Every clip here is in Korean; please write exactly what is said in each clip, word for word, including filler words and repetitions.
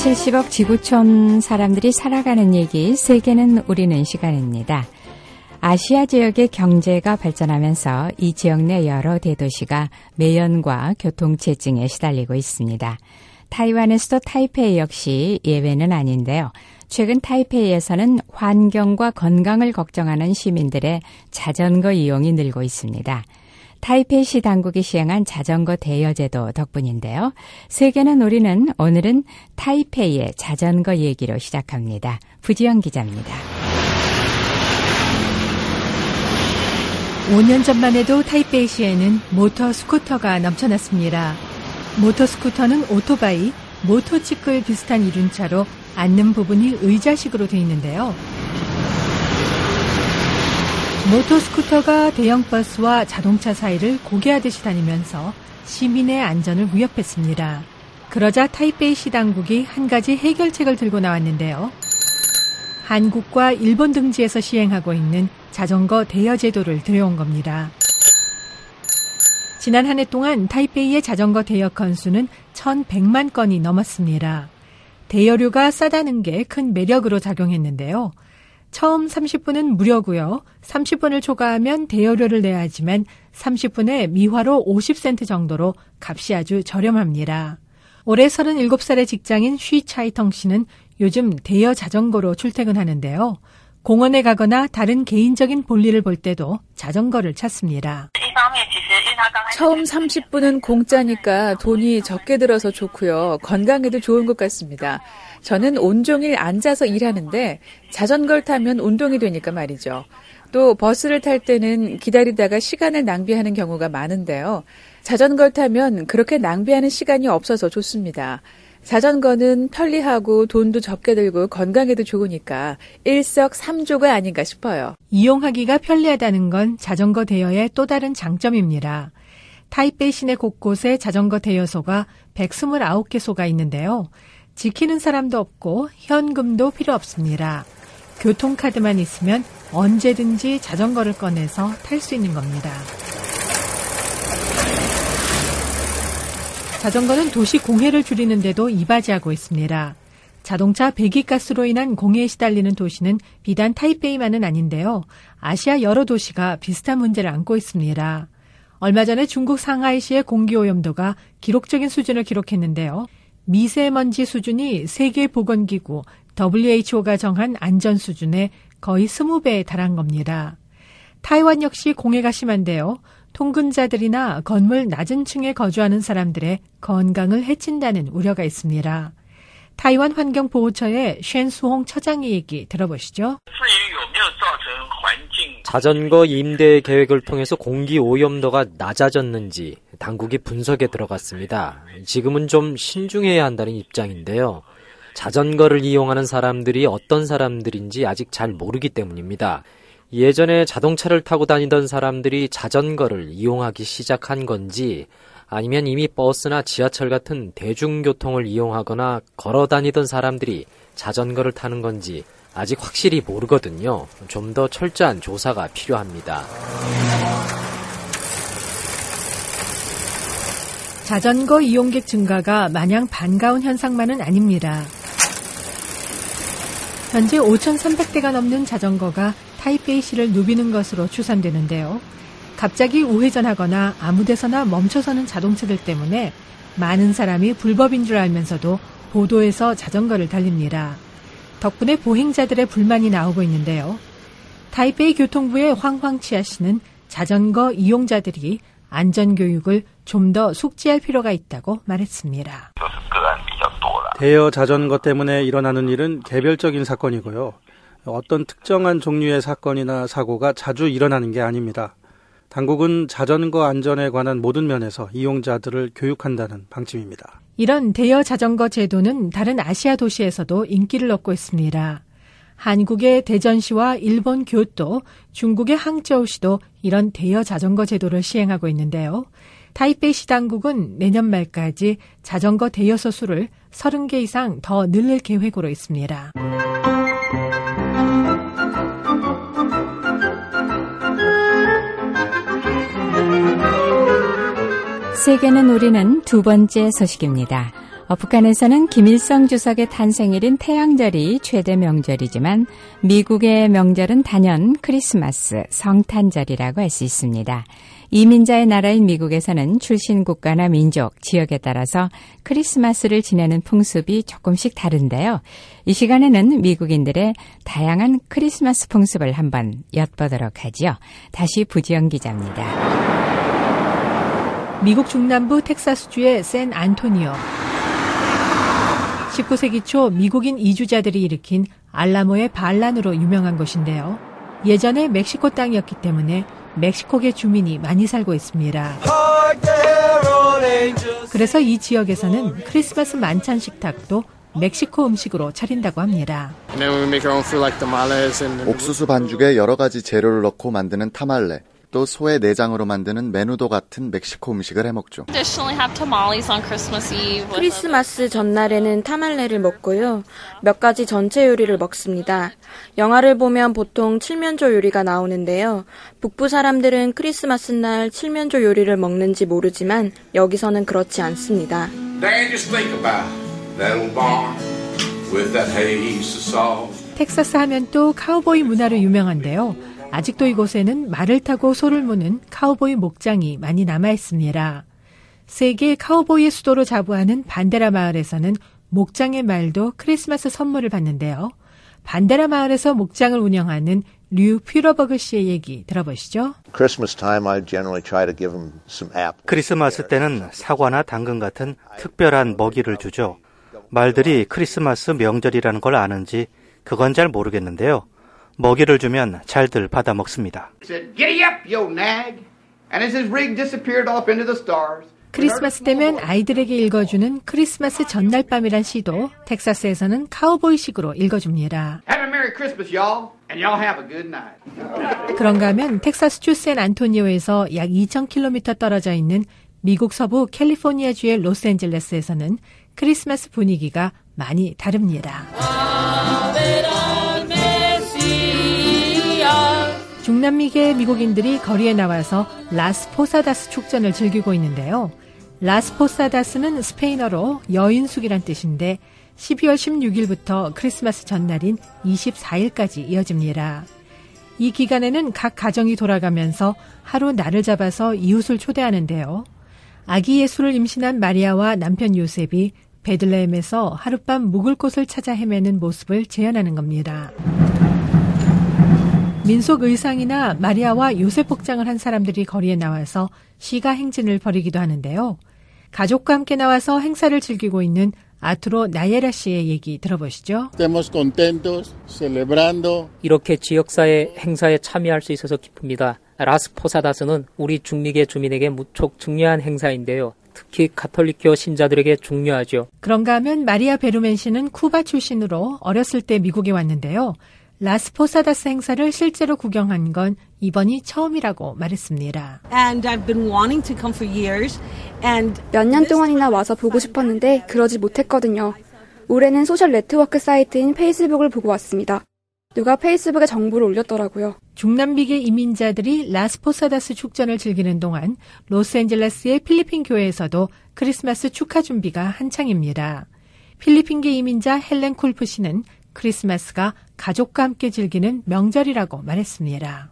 칠십억 지구촌 사람들이 살아가는 얘기, 세계는 우리는 시간입니다. 아시아 지역의 경제가 발전하면서 이 지역 내 여러 대도시가 매연과 교통체증에 시달리고 있습니다. 타이완의 수도 타이페이 역시 예외는 아닌데요. 최근 타이페이에서는 환경과 건강을 걱정하는 시민들의 자전거 이용이 늘고 있습니다. 타이페이시 당국이 시행한 자전거 대여제도 덕분인데요. 세계는 우리는 오늘은 타이페이의 자전거 얘기로 시작합니다. 부지영 기자입니다. 오 년 전만 해도 타이페이시에는 모터 스쿠터가 넘쳐났습니다. 모터 스쿠터는 오토바이, 모토치클 비슷한 이륜차로 앉는 부분이 의자식으로 되어 있는데요. 모토스쿠터가 대형 버스와 자동차 사이를 고개하듯이 다니면서 시민의 안전을 위협했습니다. 그러자 타이페이시 당국이 한 가지 해결책을 들고 나왔는데요. 한국과 일본 등지에서 시행하고 있는 자전거 대여 제도를 들여온 겁니다. 지난 한 해 동안 타이페이의 자전거 대여 건수는 천백만 건이 넘었습니다. 대여료가 싸다는 게 큰 매력으로 작용했는데요. 처음 삼십 분은 무료고요. 삼십 분을 초과하면 대여료를 내야 하지만 삼십 분에 미화로 오십 센트 정도로 값이 아주 저렴합니다. 올해 서른일곱 살의 직장인 쉬차이텅 씨는 요즘 대여 자전거로 출퇴근하는데요. 공원에 가거나 다른 개인적인 볼일을 볼 때도 자전거를 찾습니다. 처음 삼십 분은 공짜니까 돈이 적게 들어서 좋고요. 건강에도 좋은 것 같습니다. 저는 온종일 앉아서 일하는데 자전거를 타면 운동이 되니까 말이죠. 또 버스를 탈 때는 기다리다가 시간을 낭비하는 경우가 많은데요. 자전거를 타면 그렇게 낭비하는 시간이 없어서 좋습니다. 자전거는 편리하고 돈도 적게 들고 건강에도 좋으니까 일석삼조가 아닌가 싶어요. 이용하기가 편리하다는 건 자전거 대여의 또 다른 장점입니다. 타이페이 시내 곳곳에 자전거 대여소가 백이십구 개소가 있는데요. 지키는 사람도 없고 현금도 필요 없습니다. 교통카드만 있으면 언제든지 자전거를 꺼내서 탈 수 있는 겁니다. 자전거는 도시 공해를 줄이는 데도 이바지하고 있습니다. 자동차 배기가스로 인한 공해에 시달리는 도시는 비단 타이페이만은 아닌데요. 아시아 여러 도시가 비슷한 문제를 안고 있습니다. 얼마 전에 중국 상하이시의 공기오염도가 기록적인 수준을 기록했는데요. 미세먼지 수준이 세계보건기구 더블유에이치오가 정한 안전 수준의 거의 이십 배에 달한 겁니다. 타이완 역시 공해가 심한데요. 통근자들이나 건물 낮은 층에 거주하는 사람들의 건강을 해친다는 우려가 있습니다. 타이완 환경보호처의 쉔수홍 처장의 얘기 들어보시죠. 자전거 임대 계획을 통해서 공기 오염도가 낮아졌는지 당국이 분석에 들어갔습니다. 지금은 좀 신중해야 한다는 입장인데요. 자전거를 이용하는 사람들이 어떤 사람들인지 아직 잘 모르기 때문입니다. 예전에 자동차를 타고 다니던 사람들이 자전거를 이용하기 시작한 건지 아니면 이미 버스나 지하철 같은 대중교통을 이용하거나 걸어 다니던 사람들이 자전거를 타는 건지 아직 확실히 모르거든요. 좀 더 철저한 조사가 필요합니다. 자전거 이용객 증가가 마냥 반가운 현상만은 아닙니다. 현재 오천삼백 대가 넘는 자전거가 타이페이시를 누비는 것으로 추산되는데요. 갑자기 우회전하거나 아무 데서나 멈춰서는 자동차들 때문에 많은 사람이 불법인 줄 알면서도 보도에서 자전거를 달립니다. 덕분에 보행자들의 불만이 나오고 있는데요. 타이페이 교통부의 황황치아 씨는 자전거 이용자들이 안전교육을 좀 더 숙지할 필요가 있다고 말했습니다. 대여 자전거 때문에 일어나는 일은 개별적인 사건이고요. 어떤 특정한 종류의 사건이나 사고가 자주 일어나는 게 아닙니다. 당국은 자전거 안전에 관한 모든 면에서 이용자들을 교육한다는 방침입니다. 이런 대여 자전거 제도는 다른 아시아 도시에서도 인기를 얻고 있습니다. 한국의 대전시와 일본 교토, 중국의 항저우시도 이런 대여 자전거 제도를 시행하고 있는데요. 타이페이시 당국은 내년 말까지 자전거 대여소 수를 서른 개 이상 더 늘릴 계획으로 있습니다. 세계는 우리는 두 번째 소식입니다. 어, 북한에서는 김일성 주석의 탄생일인 태양절이 최대 명절이지만 미국의 명절은 단연 크리스마스, 성탄절이라고 할 수 있습니다. 이민자의 나라인 미국에서는 출신 국가나 민족, 지역에 따라서 크리스마스를 지내는 풍습이 조금씩 다른데요. 이 시간에는 미국인들의 다양한 크리스마스 풍습을 한번 엿보도록 하죠. 다시 부지영 기자입니다. 미국 중남부 텍사스주의 샌 안토니오. 십구 세기 초 미국인 이주자들이 일으킨 알라모의 반란으로 유명한 곳인데요. 예전에 멕시코 땅이었기 때문에 멕시코계 주민이 많이 살고 있습니다. 그래서 이 지역에서는 크리스마스 만찬 식탁도 멕시코 음식으로 차린다고 합니다. 옥수수 반죽에 여러 가지 재료를 넣고 만드는 타말레, 또 소의 내장으로 만드는 메누도 같은 멕시코 음식을 해먹죠. 크리스마스 전날에는 타말레를 먹고요. 몇 가지 전체 요리를 먹습니다. 영화를 보면 보통 칠면조 요리가 나오는데요. 북부 사람들은 크리스마스 날 칠면조 요리를 먹는지 모르지만 여기서는 그렇지 않습니다. 텍사스 하면 또 카우보이 문화로 유명한데요. 아직도 이곳에는 말을 타고 소를 무는 카우보이 목장이 많이 남아있습니다. 세계 카우보이의 수도로 자부하는 반데라 마을에서는 목장의 말도 크리스마스 선물을 받는데요. 반데라 마을에서 목장을 운영하는 류 퓨러버그 씨의 얘기 들어보시죠. 크리스마스 때는 사과나 당근 같은 특별한 먹이를 주죠. 말들이 크리스마스 명절이라는 걸 아는지 그건 잘 모르겠는데요. 먹이를 주면 잘들 받아 먹습니다. 크리스마스 때면 아이들에게 읽어주는 크리스마스 전날 밤이란 시도 텍사스에서는 카우보이식으로 읽어줍니다. 그런가 하면 텍사스주 샌 안토니오에서 약 이천 킬로미터 떨어져 있는 미국 서부 캘리포니아주의 로스앤젤레스에서는 크리스마스 분위기가 많이 다릅니다. 중남미계 미국인들이 거리에 나와서 라스포사다스 축전을 즐기고 있는데요. 라스포사다스는 스페인어로 여인숙이란 뜻인데 십이월 십육일부터 크리스마스 전날인 이십사일까지 이어집니다. 이 기간에는 각 가정이 돌아가면서 하루 날을 잡아서 이웃을 초대하는데요. 아기 예수를 임신한 마리아와 남편 요셉이 베들레헴에서 하룻밤 묵을 곳을 찾아 헤매는 모습을 재현하는 겁니다. 민속 의상이나 마리아와 요셉 복장을 한 사람들이 거리에 나와서 시가 행진을 벌이기도 하는데요. 가족과 함께 나와서 행사를 즐기고 있는 아투로 나예라 씨의 얘기 들어보시죠. 이렇게 지역사회 행사에 참여할 수 있어서 기쁩니다. 라스포사다스는 우리 중미계 주민에게 무척 중요한 행사인데요. 특히 가톨릭교 신자들에게 중요하죠. 그런가 하면 마리아 베루멘 씨는 쿠바 출신으로 어렸을 때 미국에 왔는데요. 라스포사다스 행사를 실제로 구경한 건 이번이 처음이라고 말했습니다. 몇 년 동안이나 와서 보고 싶었는데 그러지 못했거든요. 올해는 소셜 네트워크 사이트인 페이스북을 보고 왔습니다. 누가 페이스북에 정보를 올렸더라고요. 중남미계 이민자들이 라스포사다스 축전을 즐기는 동안 로스앤젤레스의 필리핀 교회에서도 크리스마스 축하 준비가 한창입니다. 필리핀계 이민자 헬렌 콜프 씨는 크리스마스가 가족과 함께 즐기는 명절이라고 말했습니다.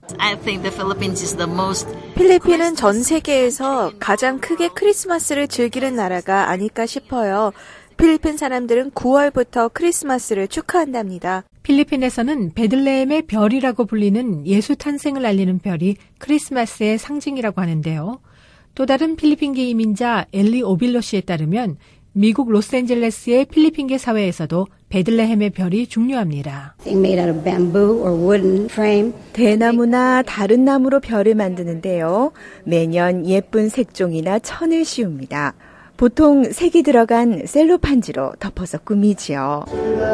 필리핀은 전 세계에서 가장 크게 크리스마스를 즐기는 나라가 아닐까 싶어요. 필리핀 사람들은 구월부터 크리스마스를 축하한답니다. 필리핀에서는 베들레헴의 별이라고 불리는 예수 탄생을 알리는 별이 크리스마스의 상징이라고 하는데요. 또 다른 필리핀계 이민자 엘리 오빌로 씨에 따르면 미국 로스앤젤레스의 필리핀계 사회에서도 베들레헴의 별이 중요합니다. 대나무나 다른 나무로 별을 만드는데요. 매년 예쁜 색종이나 천을 씌웁니다. 보통 색이 들어간 셀로판지로 덮어서 꾸미지요.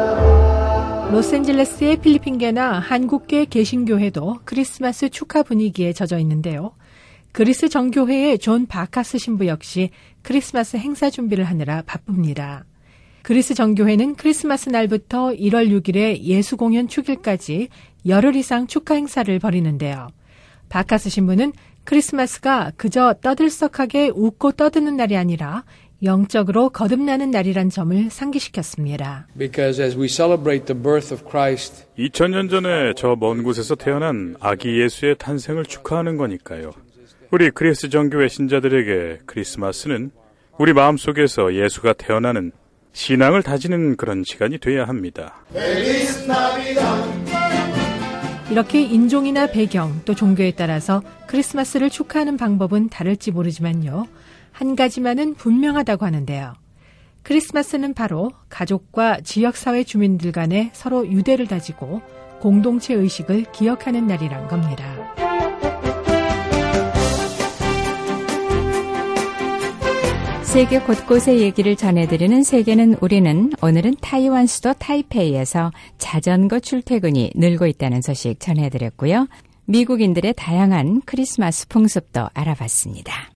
로스앤젤레스의 필리핀계나 한국계 개신교회도 크리스마스 축하 분위기에 젖어 있는데요. 그리스 정교회의 존 바카스 신부 역시 크리스마스 행사 준비를 하느라 바쁩니다. 그리스 정교회는 크리스마스 날부터 일월 육일에 예수 공연 축일까지 열흘 이상 축하 행사를 벌이는데요. 바카스 신부는 크리스마스가 그저 떠들썩하게 웃고 떠드는 날이 아니라 영적으로 거듭나는 날이란 점을 상기시켰습니다. 이천 년 전에 저 먼 곳에서 태어난 아기 예수의 탄생을 축하하는 거니까요. 우리 그리스 정교회 신자들에게 크리스마스는 우리 마음속에서 예수가 태어나는 신앙을 다지는 그런 시간이 돼야 합니다. 이렇게 인종이나 배경 또 종교에 따라서 크리스마스를 축하하는 방법은 다를지 모르지만요. 한 가지만은 분명하다고 하는데요. 크리스마스는 바로 가족과 지역사회 주민들 간에 서로 유대를 다지고 공동체 의식을 기억하는 날이란 겁니다. 세계 곳곳의 얘기를 전해드리는 세계는 우리는 오늘은 타이완 수도 타이페이에서 자전거 출퇴근이 늘고 있다는 소식 전해드렸고요. 미국인들의 다양한 크리스마스 풍습도 알아봤습니다.